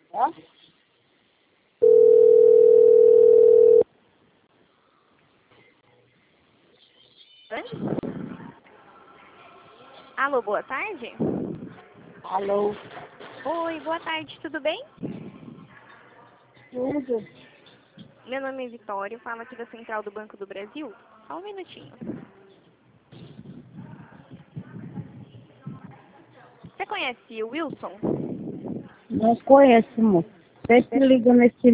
Tá? Alô, boa tarde? Alô? Oi, boa tarde, tudo bem? Tudo? Meu nome é Vitória, eu falo aqui da Central do Banco do Brasil. Só um minutinho. Você conhece o Wilson? Não conheço, moço. Você se liga nesse